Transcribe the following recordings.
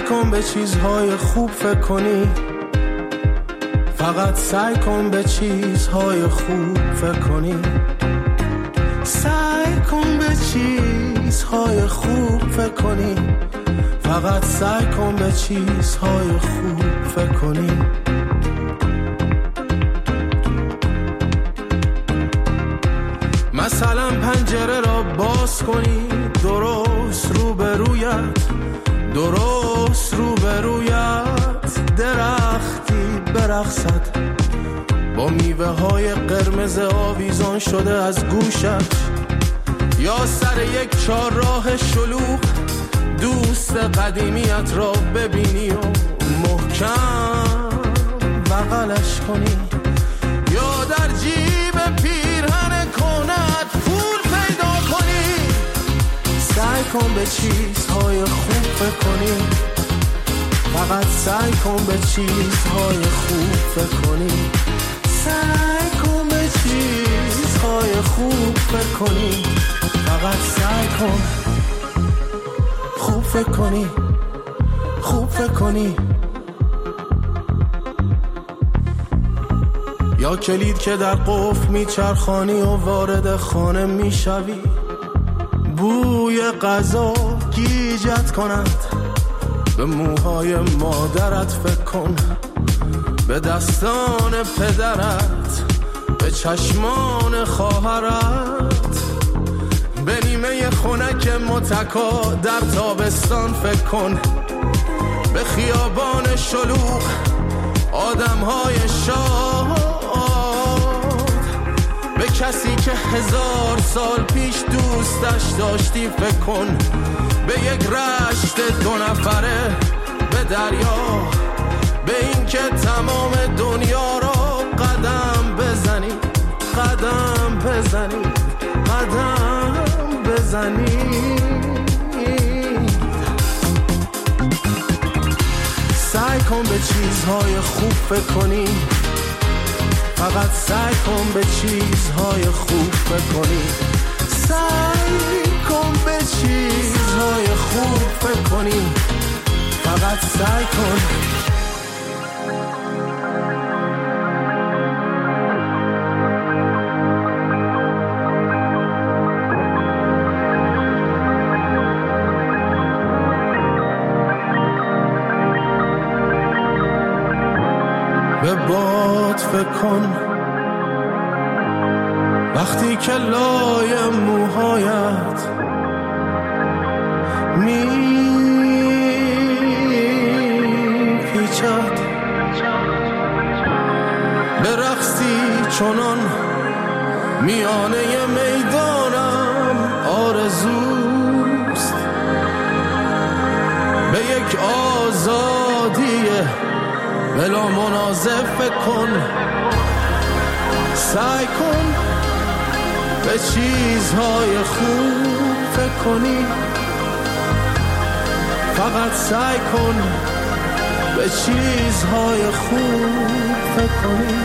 کن به چیزهای خوب فکر کنی، فقط سعی کن به چیزهای خوب فکر کنی، سعی کن به چیزهای خوب فکر کنی، فقط سعی کن به چیزهای خوب فکر کنی. مثلا پنجره را باز کنی، درست روبرویت، درست روبرویت درختی برقصد با میوه های قرمز آویزان شده از گوشت، یا سر یک چهارراه شلوغ دوست قدیمیت را ببینی و محکم بغلش کنی، یا در جیب پیرهن کنت پول پیدا کنی. سعی کن به چیزهای خوب فکر کنی، فقط سعی کن به چیزهای خوب فکر کنی، سعی کن به چیزهای خوب فکر کنی، فقط سعی کن خوب فکر کنی، خوب فکر کنی. یا کلید که در قفل میچرخانی و وارد خانه میشوی، بوی غذا گیجت کند، به موهای مادرت فکر کن، به دستان پدرت، به چشمان خواهرت، به نیمه خنک متکا در تابستان فکر کن، به خیابان شلوغ آدمهای شاد، به کسی که 1000 سال پیش دوستش داشتی فکر کن، به یک رشت 2 نفره، به دریا، به این که تمام دنیا را قدم بزنی، قدم بزنی، قدم بزنی. سعی کن به چیزهای خوب فکر کنی، فقط سعی کن به چیزهای خوب فکر کنی، سعی کن به چیزهای خوب فکر کنی، فقط سعی کن. به باد فکر کن وقتی که لای موهایت میپیچد، به رقصی چنان میانه میدانم آرزوست، به یک آزادی بلا منازع فکر کن، سعی کن به چیزهای خوب فکر کنی، فقط سعی کن به چیزهای خوب فکر کنی.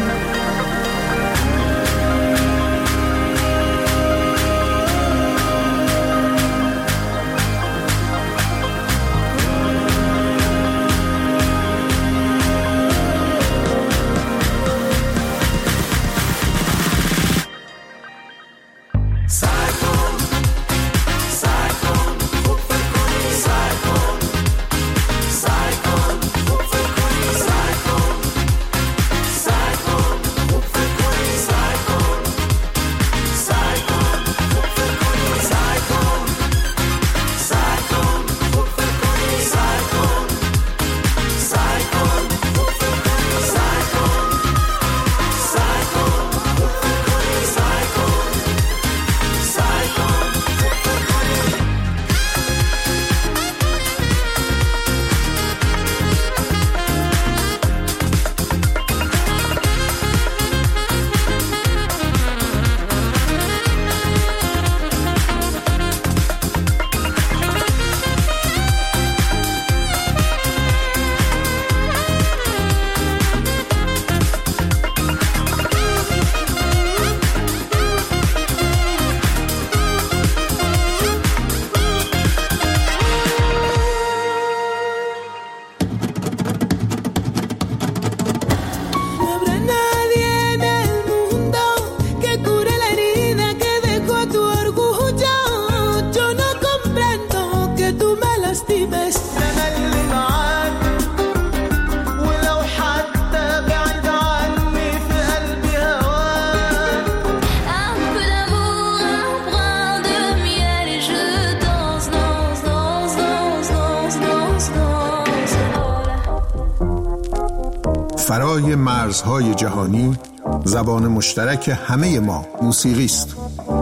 فرای مرزهای جهانی زبان مشترک همه ما موسیقی است.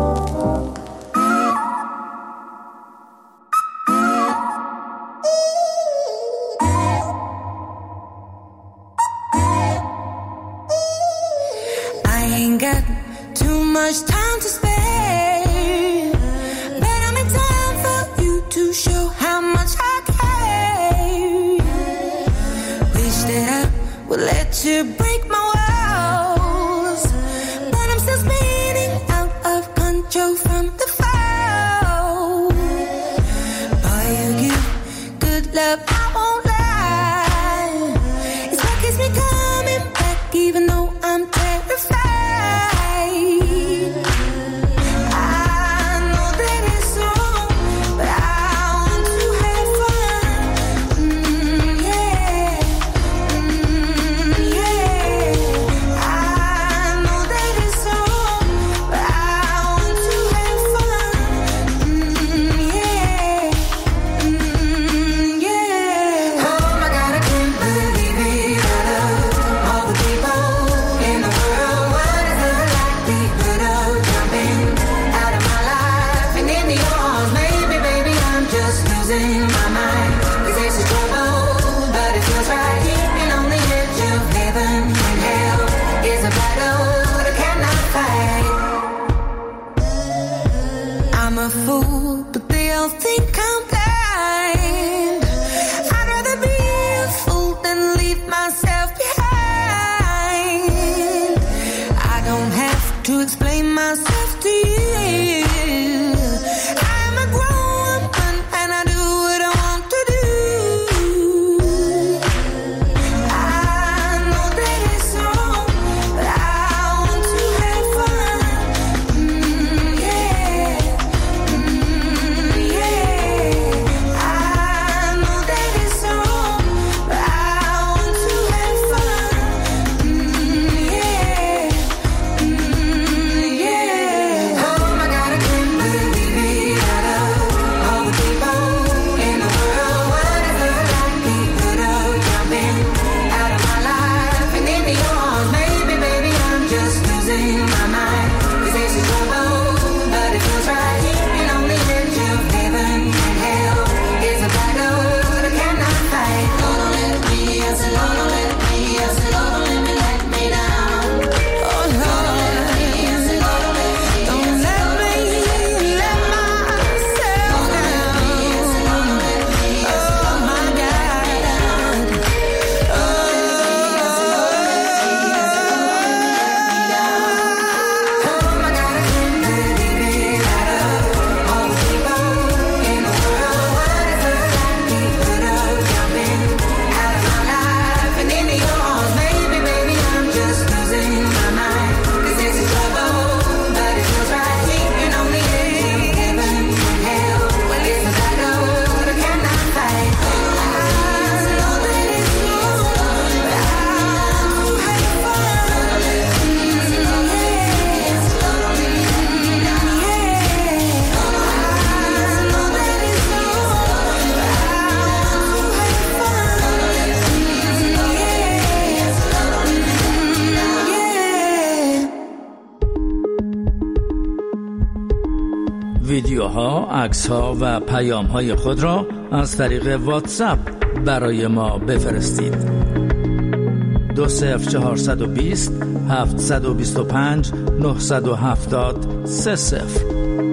ویدیوها، عکس‌ها و پیام‌های خود را از طریق واتساپ برای ما بفرستید. 20420 725 970 30.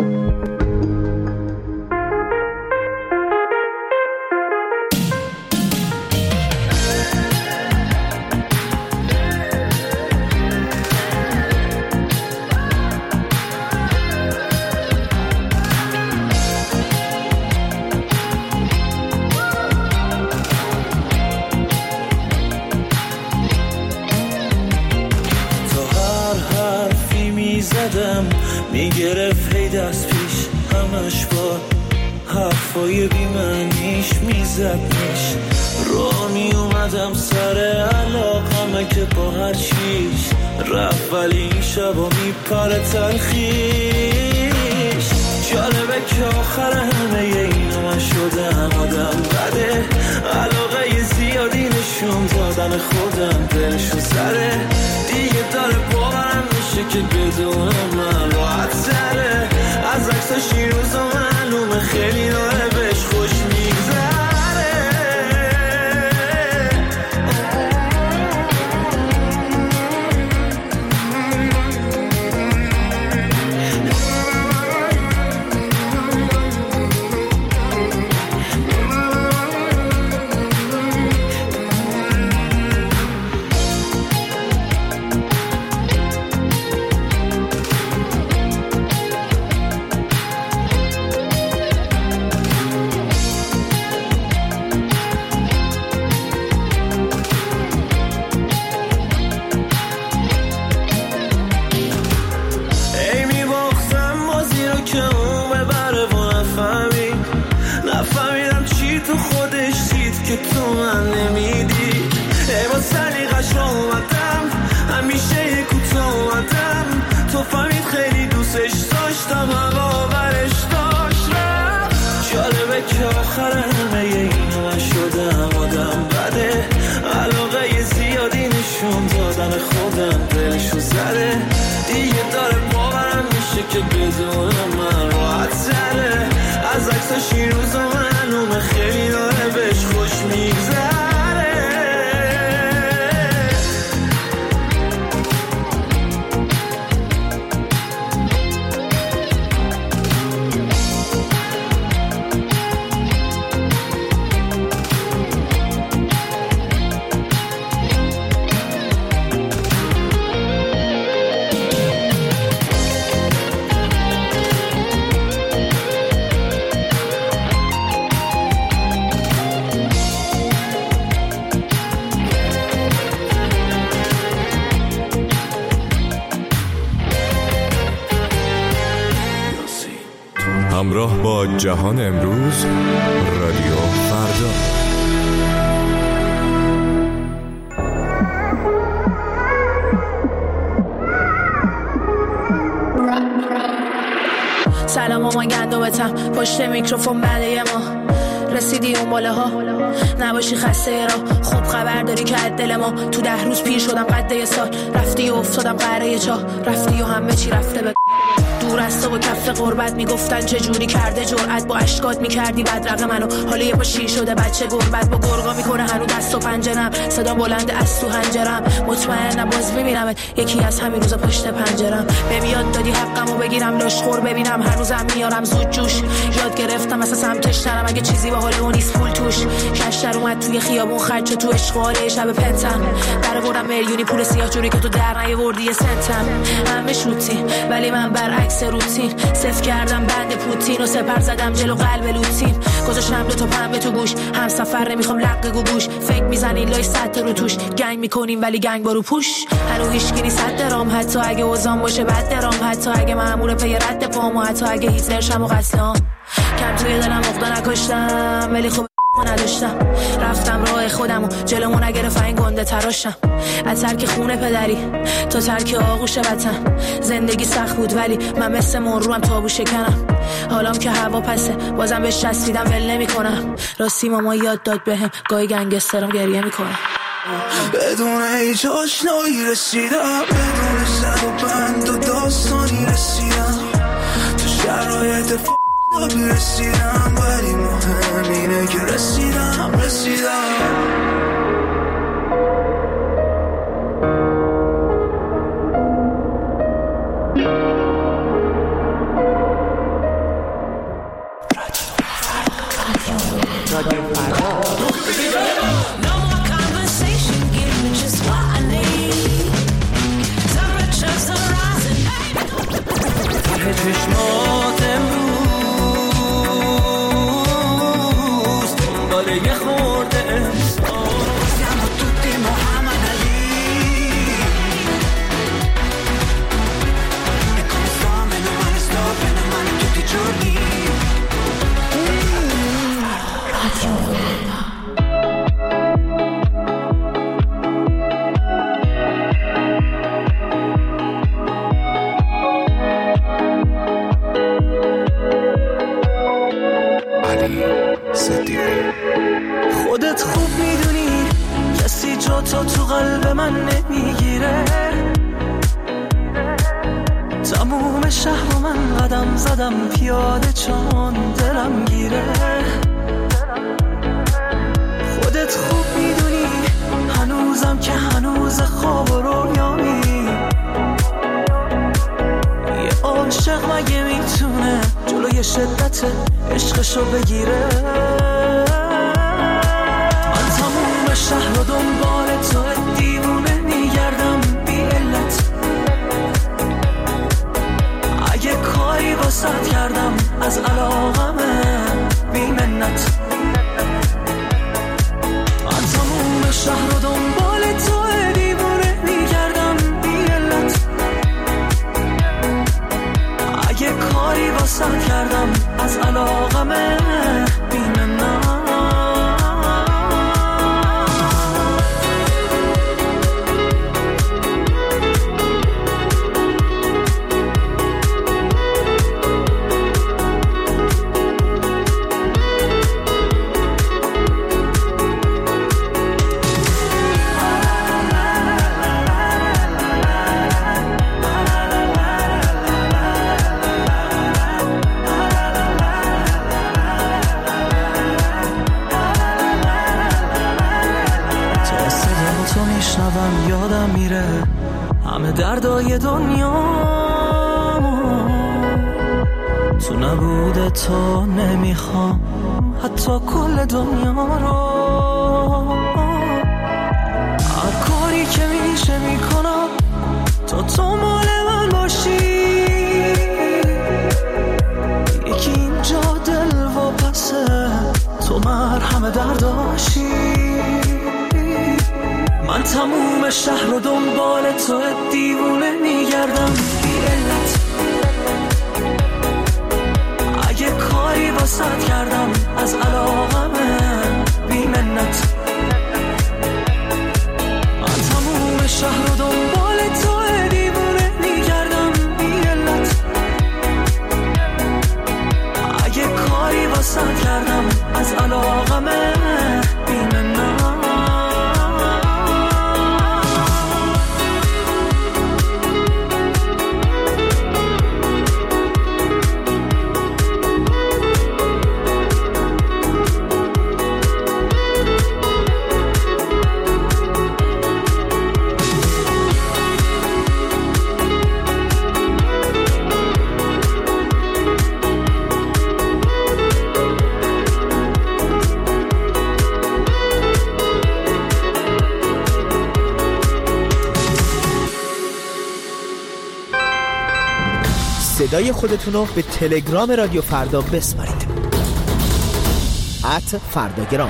میگرفت هی دست پیش همش با حرفای بیمعنیش میزدنش رو میومدم سر علاقمه که با هر چیش رفت ولی این شبا میپره تلخیش جالبه که آخر همه اینا من شدم آدم بده علاقه زیادی نشون دادم دادن خودم دلشو زده دیگه داره باورم میشه که بدون من راحت سره از عکساش این روزا معلومه خیلی داره بهش خوش میگذره همراه با جهان امروز رادیو فردا. سلام مامان گندمتم پشت میکروفون بعد ما رسیدی اون باله ها نباشی خسته را خوب خبر داری که دل ما تو 10 روز پیر شدم قد یه سال رفتی و افتادم قره چاه رفتی و همه چی رفته به دور از تو و کف قربت میگفتن چه جوری کرده جرأت با اشکات میکردی بدرقه منو حالا یه پا شیر شده بچه گربت با گرگا میکنه هنو دست و پنجرم صدا بلند از تو هنجرم مطمئنم باز میبینمت یکی از همین روزا پشت پنجرم به یاد دادی حقمو بگیرم لاشخور ببینم هنوزم میارم زود جوش یاد گرفتم اصلا سمتش نرم اگه چیزی با حال اون نیست پول توش کشتر اومد توی خیابون خرج تو اشغال شب پنتم در بردم میلیونی پول سیاه جوری که تو در نیاوردی سنتم همه شوتی ولی من برعکس روتین صفر کردم بند پوتین و سپر زدم جلو قلب لوتین گذاشتم دو تا پنبه تو گوش هم سفر نمیخوام لق گوگوش فکر میزنین لای سطح رو توش گنگ میکنیم ولی گنگ برو پوش هنو هیچکی نیست صد درام حتی اگه اوزان باشه بد درام حتی اگه مأمور پی رد پام و حتی اگه هیتلر شم و قتلام کم توی دلم عقده نکشتم ولی خب نداشتم رفتم راه خودم و جلومو نگرفت این گنده تراشم از ترک خونه پدری تا ترک آغوش وطن زندگی سخت بود ولی من مثل مروم تابو شکنم حالام که هوا پسه بازم بهش چسبیدم ول نمی‌کنم راستی ماما یاد داد بهم گاهی گنگسترم گریه میکنم بدون هیچ آشنایی رسیدم بدون صد و بند و داستانی رسیدم تو شرایط رسیدم ولی مهم اینه که رسیدم چشمات امروز دنبال یه خورده انسان تو قلب من نمیگیره. تموم شهر من قدم زدم پیاده چون دلم گیره. خودت خوب میدونی هنوزم که هنوز خواب و رویامی. یه عاشق مگه میتونه جلوی شدت عشقشو بگیره؟ من تموم شهر و دنبال تو دیوونه میگردم بی علت. اگه کاری واسط کردم از علاقمه بی منت. من تموم شهر و دنبال تو دیوونه میگردم بی علت. اگه کاری واسط کردم از علاقمه بی منت. یادم میره همه دردای دنیا. تو نبوده تو نمیخوام حتی کل دنیا رو. هر کاری که میشه میکنم تو مال من باشی. یکی اینجا دل و پسه تو مرهم درداشی. من تموم شهر و دنبال تو دیوونه میگردم بی علت. اگه کاری واسط کردم از علاقمه بی منت. من تموم شهر و دنبال تو دیوونه میگردم بی علت. اگه کاری واسط کردم از علاقمه بی منت. صدای خودتونو به تلگرام رادیو فردا بسپارید. @فرداگرام.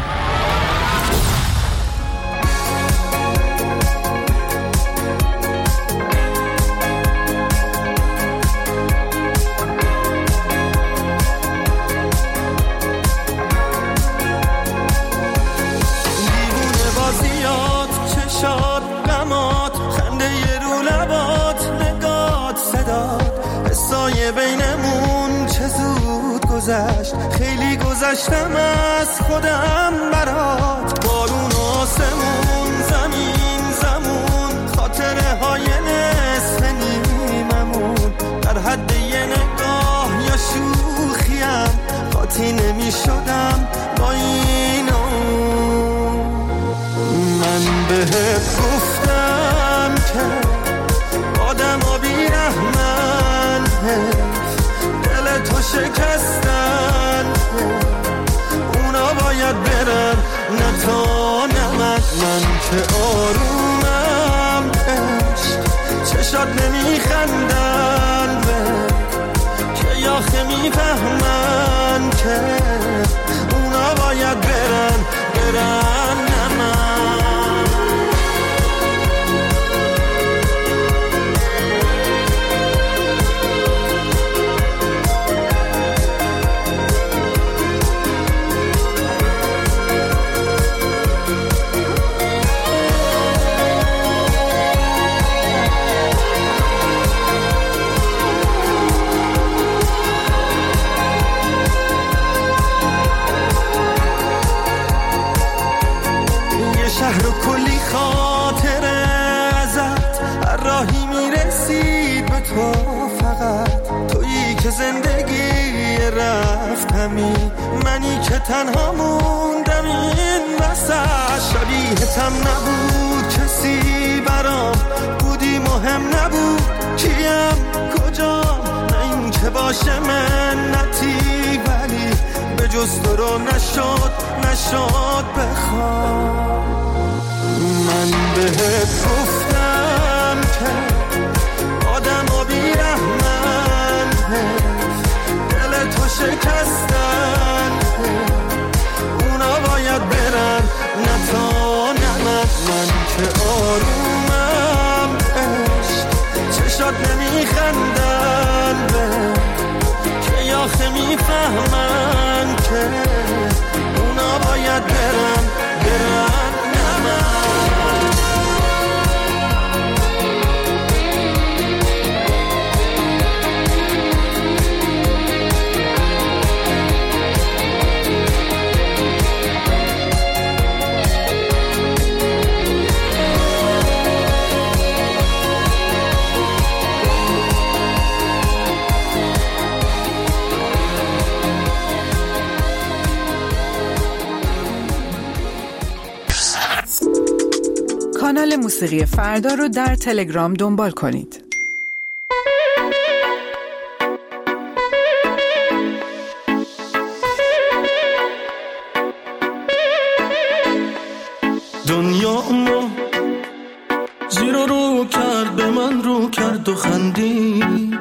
دیوونه بازیات چشات غمات خنده رو لبات نگات صدات حسای بینمون چه زود گذشت. خیلی گذشتم از خودم برات. بارون آسمون زمین زمون خاطره های نصف نیممون در حد یه نگاه یا شوخیم قاطی نمی شدم با اینو. من بهت گفتم که آدم ها بی رحمن دل تو شکستن. اونا باید برن نه تا نه من که آرومم عشق چشات نمیخندن که یاخه میفهمن که اونا باید برن نه من. شهر و کلی خاطره ازت، هر راهی میرسید به تو، فقط تویی که زندگی رفتمی، منی که تنها موندم این وسط. شبیهتم نبود کسی برام، بودی مهم نبود کیم کجام، نه این که باشه منتی، ولی به جز تو رو نشد بخوام. من بهت گفتم که آدم و بیرحمن، دل تو شکستن، اونا باید برن نه تا نه من که آرومم عشق، چشات نمیخندن که آخه میفهمن که اونا باید برن نه من. کانال موسیقی فردا رو در تلگرام دنبال کنید. دنیا ما زیر و رو کرد، به من رو کرد و خندید،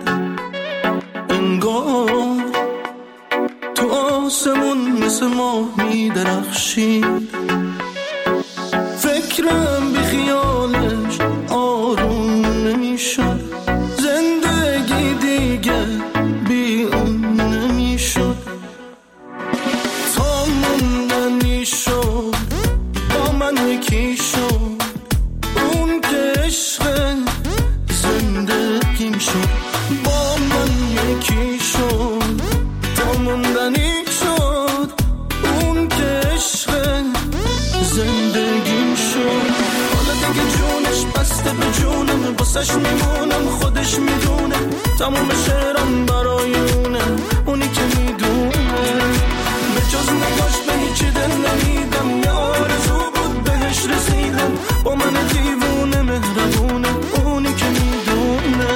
انگار تو آسمون مثل ماه می درخشید. فکرم بی خیالش آروم نمیشد، زندگی دیگه بی اون نمیشد، تا موندنی شد با من یکی شد، اون که عشق زندگیم شد، با من یکی شد، تا موندنی شد، اون که عشق زندگیم شد. حالا دیگه جونش بسته به جونم، باسش میمونم، خودش میدونه، تموم شعرم برای اونی که میدونه، به جز نگاش به هیچی دل نمیدم، یه آرزو بود بهش رسیدم، با من دیوونه مهربونه، اونی که میدونه.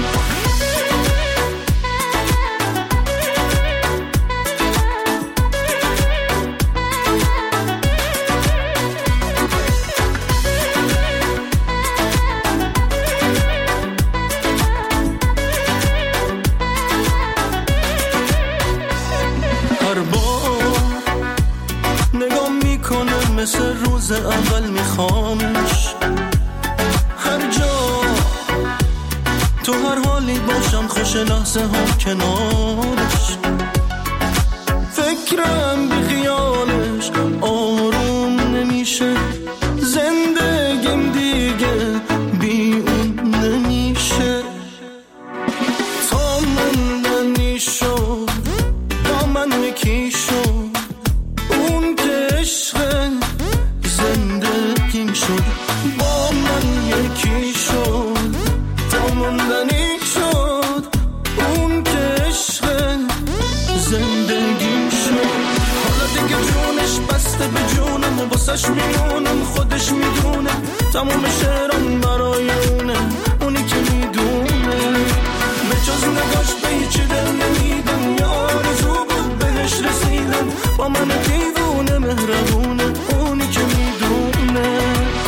مثل روز اول میخوامش، هر جا تو هر حالی باشم، خوش لحظه ها کنارش، فکرم بی خیالش آروم نمیشه، زندگیم دیگه بی اون نمیشه، تا موندنی شد با من یکی شد، اون که عشق زندگیم شد، با من یکی شد، تا موندنی شد، اون که عشق زندگیم شد. حالا دیگه جونش بسته به جونم، باسش میمونم، خودش میدونه، تموم شعرم برای اونی که میدونه، به جز نگاش به هیچی دل نمیدم، یه آرزو بود بهش رسیدم، با من دیوونه مهربونه، اونی که میدونه.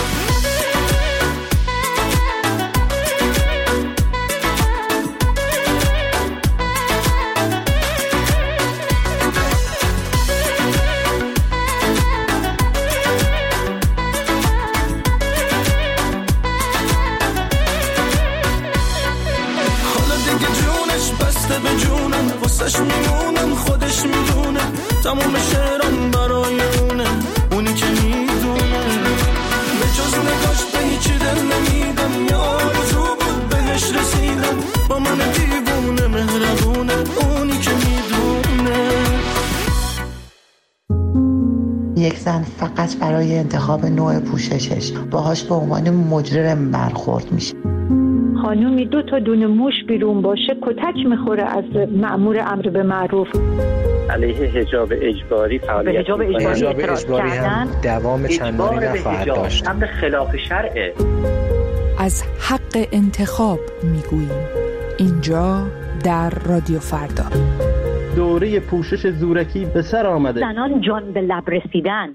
به جونم، واسش میمونم، خودش میدونه، تمام شعرم برای اونی که میدونه، به جز نگاش به هیچی دل نمیدم، یه آرزو بود بهش رسیدم، با من دیوونه مهربونه، اونی که میدونه. زن فقط برای انتخاب نوع پوششش باهاش به عنوان مجرم برخورد میشه. خانومی 2 تا دونه موش بیرون باشه کتک میخوره از مأمور امر به معروف. علیه حجاب اجباری فعالیت حجاب اجباری هم دوام چندانی نخواهد داشت. امر خلاف شرعه. از حق انتخاب میگوییم اینجا در رادیو فردا. دوره پوشش زورکی به سر آمده. زنان جان به لب رسیدن.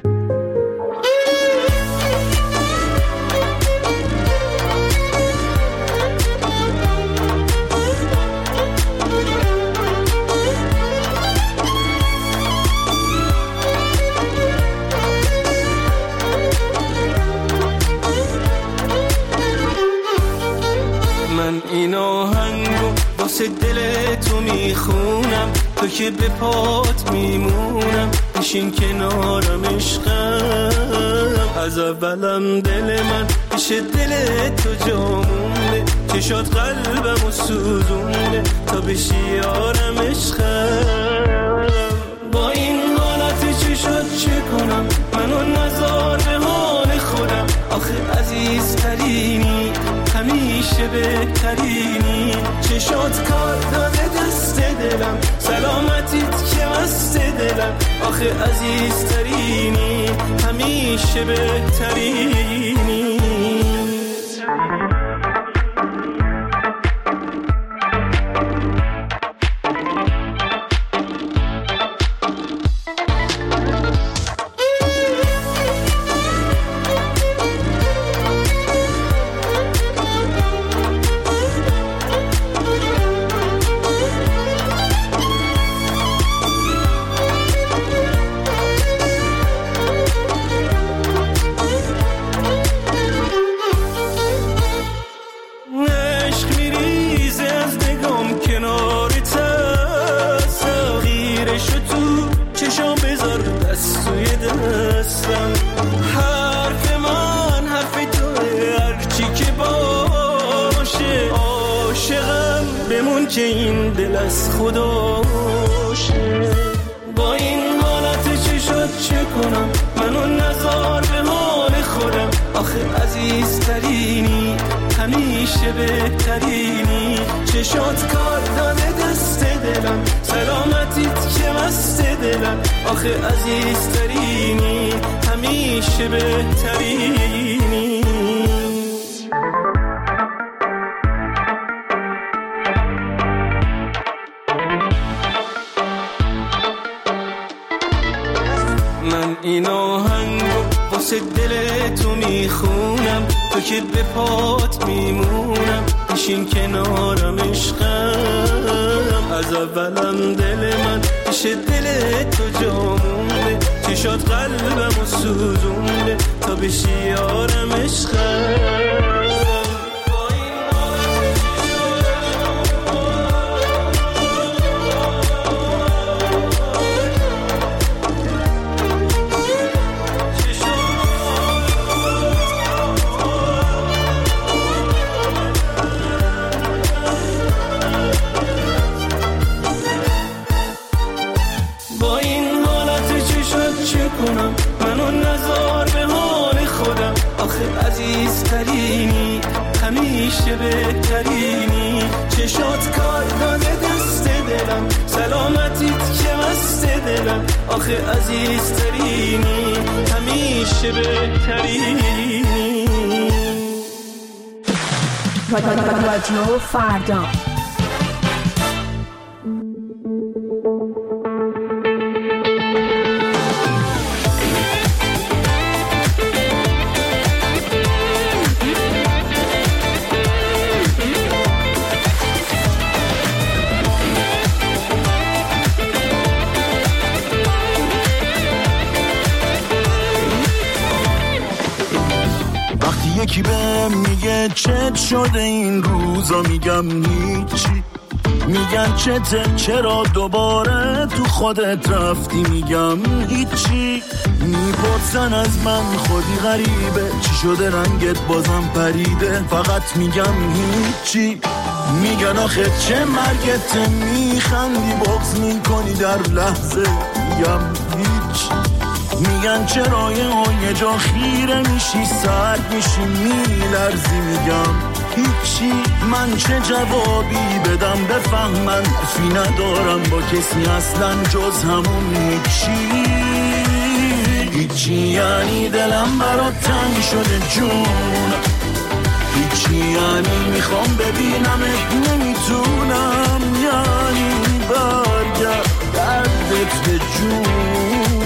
من این آهنگو واسه دل تو میخونم، تو که به پات میمونم، بشین کنارم عشقم. از اولم دل من پیش دل تو جامونه، چشات قلبم و سوزونه تا بشی یارم عشقم. با این حالت چشات چه کنم، منو نذار به حال خودم. آخه عزیزترینی همیشه بهترینی، چشات کار داده دست دلم، سلامتیت که مست دلم. آخه عزیزترینی همیشه بهترینی. که این دل از خداشه. با این حالت چشات چه کنم، منو نذار به حال خودم. آخه عزیزترینی همیشه بهترینی، چشات کار داده دست دلم، سلامتیت که مست دلم. آخه عزیزترینی همیشه بهترینی. من این آهنگو واسه دل تو میخونم، تو که به پات میمونم، بشین کنارم عشقم. از اولم دل من پیش دل تو جامونه، چشات قلبم و سوزونه تا بشی یارم عشقم. منو نذار به حال خودم. آخه عزیزترینی همیشه بهترینی، چشات کار داده دست دلم، سلامتیت که مست دلم. آخه عزیزترینی همیشه بهترینی. رادیو فردا. یکی بهم میگه چت شده این روزا، میگم هیچی. میگن چته، چرا دوباره تو خودت رفتی، میگم هیچی. میپرسن از من خودی غریبه، چی شده رنگت بازم پریده، فقط میگم هیچی. میگن آخه چه مرگته، میخندی بغض میکنی در لحظه، میگم هیچی. میگن چرا یه جا خیره میشی سرد میشی میلرزی، میگم هیچی، من چه جوابی بدم بفهمن، فی ندارم با کسی اصلا جز همون هیچی یعنی دلم برات تنگ شده جون، هیچی یعنی میخوام ببینمت نمیتونم، یعنی برگرد دردت به جونم.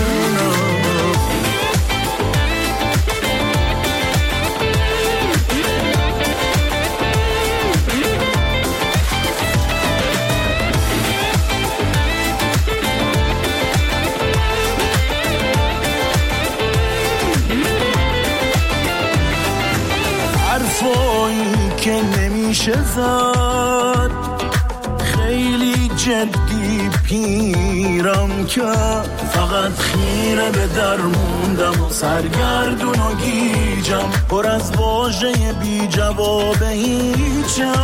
حرفایی که نمیشه زد، خیلی جدی پیرم که فقط خیره به در موندم و سرگردون و گیجم، پر از واژه بی جواب هیچم،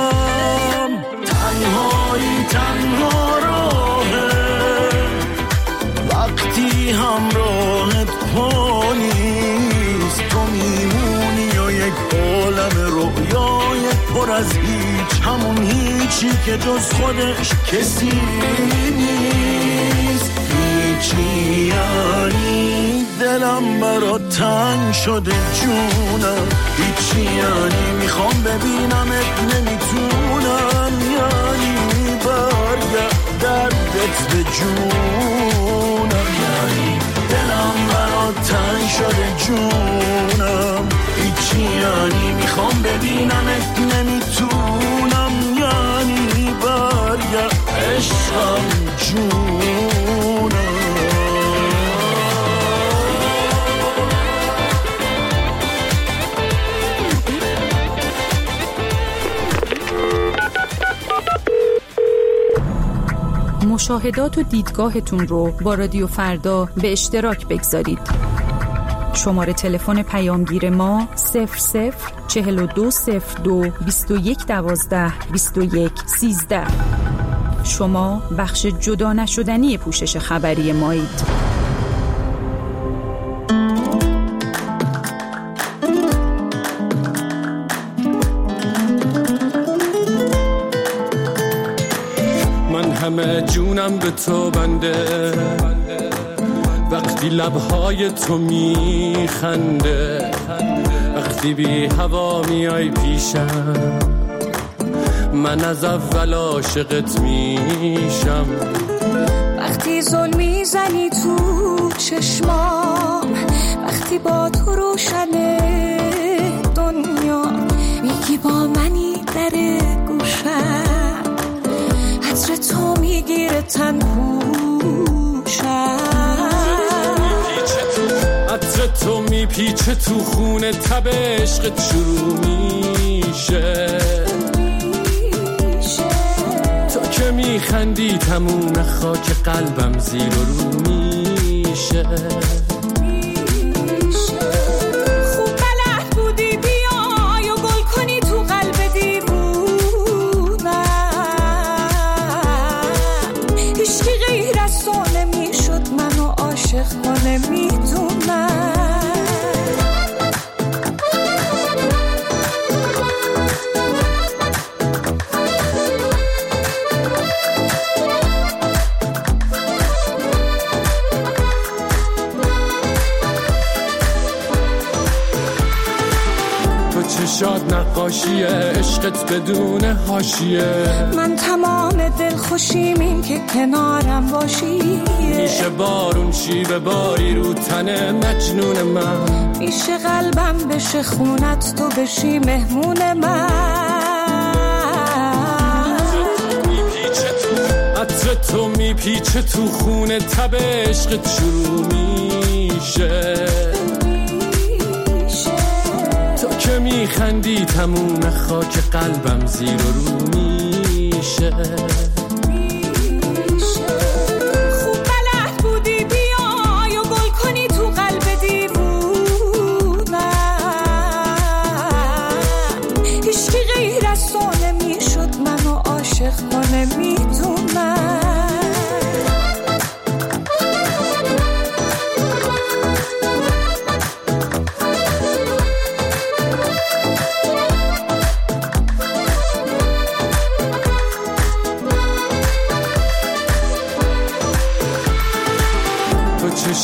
تنهایی تنها راهه وقتی همراهت پا نیست، تو میمونی و یک عالم رویای پر از هیچ، همون هیچی که جز خودش کسی نیست. هیچی یعنی دلم برات تنگ شده جونم، هیچی یعنی میخوام ببینمت نمیتونم، یعنی برگرد دردت به جونم، یعنی دلم برات تنگ شده جونم، هیچی یعنی میخوام ببینمت نمیتونم، یعنی برگرد عشقم جونم. مشاهدات و دیدگاهتون رو با رادیو فردا به اشتراک بگذارید. شماره تلفن پیامگیر ما 004202 2112 2113. شما بخش جدا نشدنی پوشش خبری مایید. همه جونم به تو بنده، وقتی لبهای تو میخنده، وقتی بی هوا میای پیشم، من از اول عاشقت میشم، وقتی زل میزنی تو چشمام، وقتی با تو روشنه دنیا، میگی با منی در گوشم، عطر تو میگیره تن پوشم، عطر تو میپیچه تو خونه، تب عشقت شروع میشه، تو که میخندی تموم خاک قلبم زیر و رو میشه. شاد نقاشیه عشقت بدون حاشیه، من تمام دل خوشیم این که کنارم باشی، میشه بارون شیوه باری رو تن مجنون من، میشه قلبم بشه خونت تو بشی مهمون من، عطر تو میپیچه تو خونه، تب عشقت شروع میشه، که میخندی تموم خاک قلبم زیر و رو میشه. خوب بلد بودی بیای و گل کنی تو قلب دیوونم، هیچکی غیر از تو نمیشد منو عاشق کنه میدونم.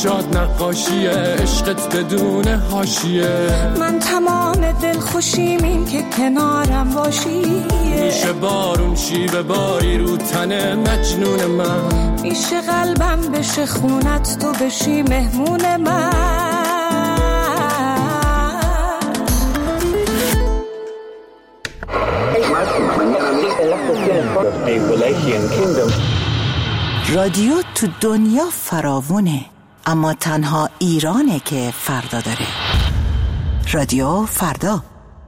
شاد نقاشی عشقت بدون حاشیه. من تمام دلخوشیم این که کنارم باشی. میشه بارون شی به باری رو تن مجنون من. میشه قلبم بشه خونت تو بشی مهمون من. رادیو تو دنیا فراوونه، اما تنها ایرانه که فردا داره. رادیو فردا.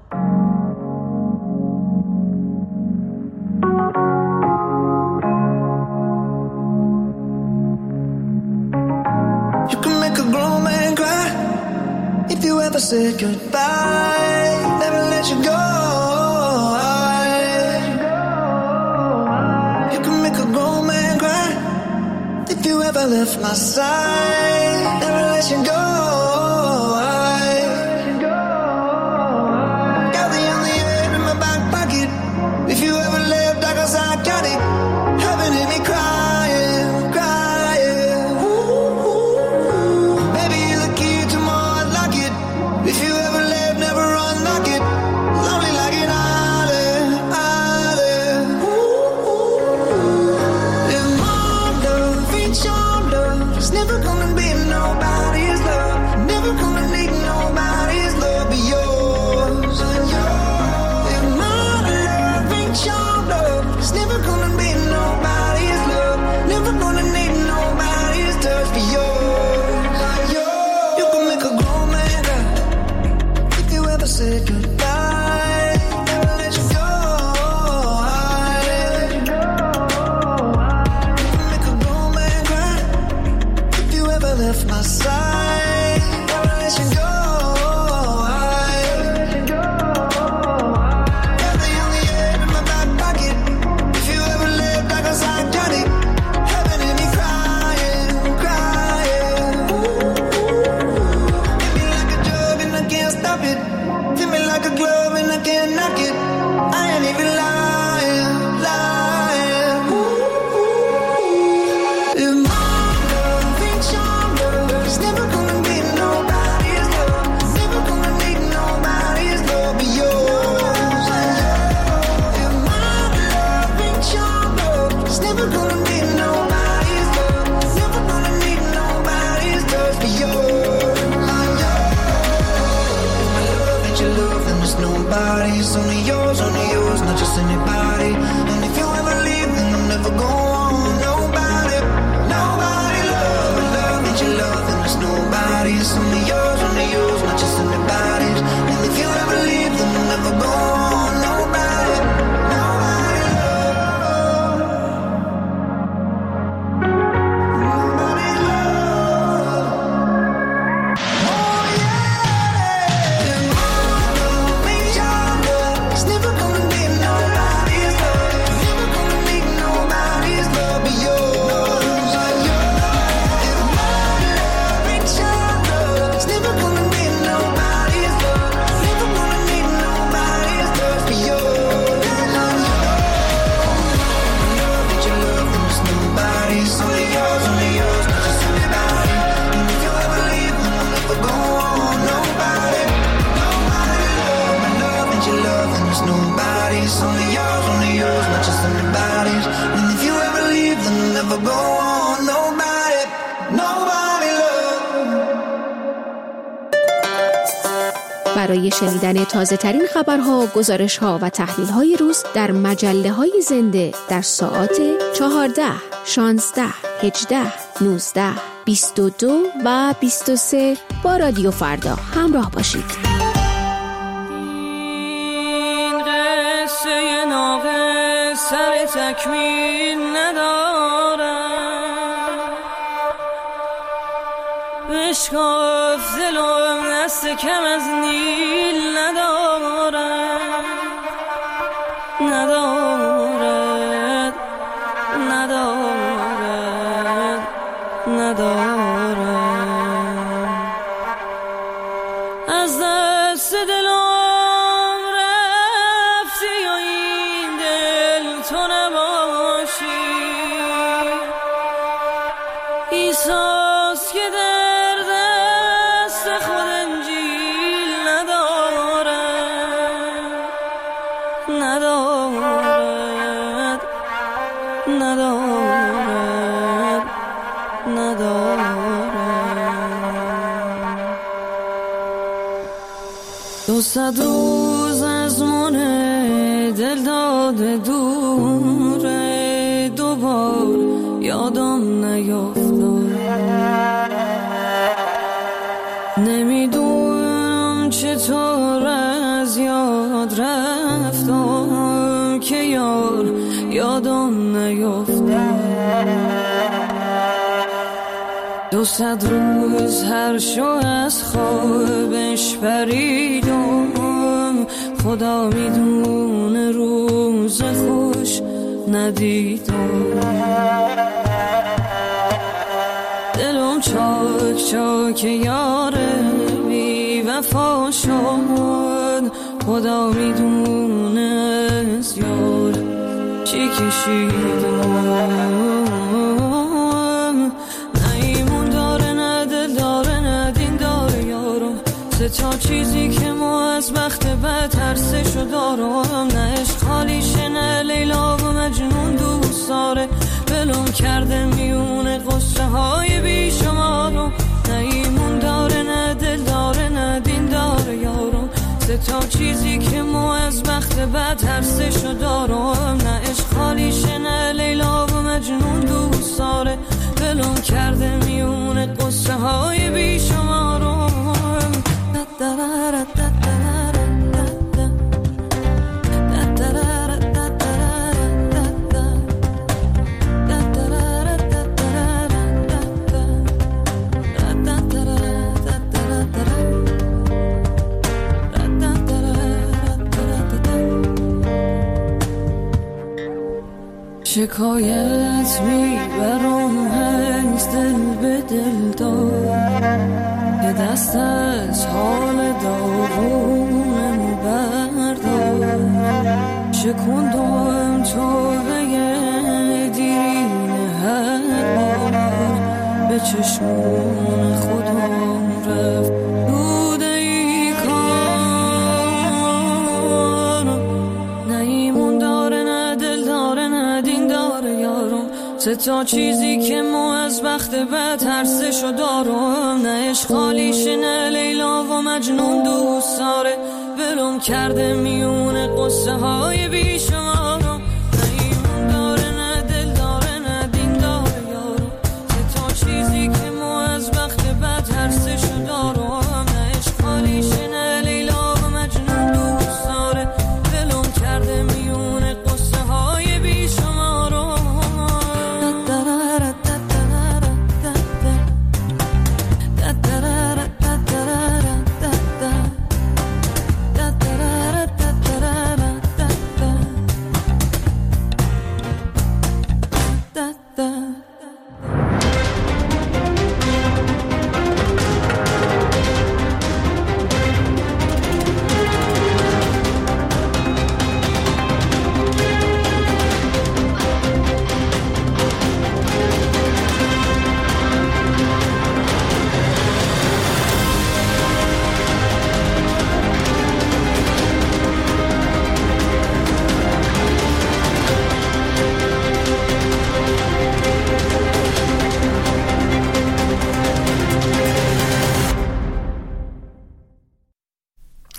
You can make a grown man cry if you ever said goodbye. Never let you go. You can make a grown man cry if you ever left my side. Never let you go. Got the only air in my back pocket. If you ever left, I guess I got it. Haven't hit me crying, crying. Baby, you're the key to my heart, lock it. If you ever left, never unlock it. Lonely like an island, island. If my love ain't your love, it's never gonna be nobody's love. Never gonna need nobody's love but yours. If my love ain't your love, it's never gonna be nobody's love. Never gonna need nobody's touch but yours. You can make a grown man cry if you ever said goodbye. Never let you go. You can make a grown man cry if you ever left my side. Never let you go. Got the only air in my back pocket. If you ever left, I guess I got it. Haven't hit me crying, crying. Hit me like a drug and I can't stop it. Fit me like a glove and I can't knock it. I ain't even lying, lying. If my love ain't your love, it's never gonna be nobody's love. Never gonna need nobody's love but yours. If my love ain't your love, it's never gonna be nobody's love. Never gonna need nobody's love but yours. My love ain't your love, then there's nobody's. Only yours, not just anybody. And if you ever leave, then I'm never going. Nobody, nobody love. My love ain't your love, then there's nobody's. Only yours, not just anybody's. And if you ever leave, then I'm never going. Nobody, nobody love. Nobody love. Oh yeah. If my love ain't your love, it's never gonna be nobody's love. Never gonna need nobody's love but yours. If my love ain't your love, it's never gonna be nobody's love. Never gonna need nobody's love but yours. My love ain't your love, then there's nobody's. Only yours, not just anybody. And if you ever leave, then I'll never go on. Nobody, nobody love. My love ain't your love, then there's nobody's. Only yours, not just anybody's. And if you ever leave, then I'll never go on. Nobody, nobody love. برای شنیدن تازه ترین خبرها، گزارش‌ها و تحلیل‌های روز در مجله‌های زنده در ساعات 14، 16، 18، 19، 22 و 23 با رادیو فردا همراه باشید. این قصه ناقص سر تکمیل ندارم، بشکاف دلم دست کم از نیل ندارم، ندارد، ندارد، ندارد. از دست دلم رفتی و این دل تو نباشی، ایساس که دل ندارد ندارد 200 روز از من دل داده دوره دوبار یادم نیفتاد نمیدونم چطور از یاد رفتم که یار یادم نیفتاد 200 روز هر شو از خوابش پریدم خدا میدونه روز خوش ندیدم دلم چاک چاک یاره بی وفا شد خدا میدونه از یار چی کشیدم نیمون داره نه دل داره نه دین داره یارم سه تا چیزی که ما از بخت بد ترسشو دارم نه عشق خالیشه نه لیلا و مجنون دوست داره بلوم کرده میونه قصه های بی شمارم نه ایمون داره نه دل داره نه دین داره یارم سه تا چیزی که ما از بخت بد ترسشو دارم نه عشق خالیشه نه لیلا و مجنون دوست داره بلوم کرده میونه قصه های بی شمارم شکایت میبرم از دل به دل دار که دست از حال داغونم بردار شکندم تو بگه دیرین هر بار به چشمون خودم رفت دوده ای کار نیمون داره نه دل داره نه دین داره یارم سه تا چیزی که ما از بخت بد ترسشو دارم نه عشق خالیشه نه لیلا و مجنون دوست داره ولم کرده میونه قصه های بیشم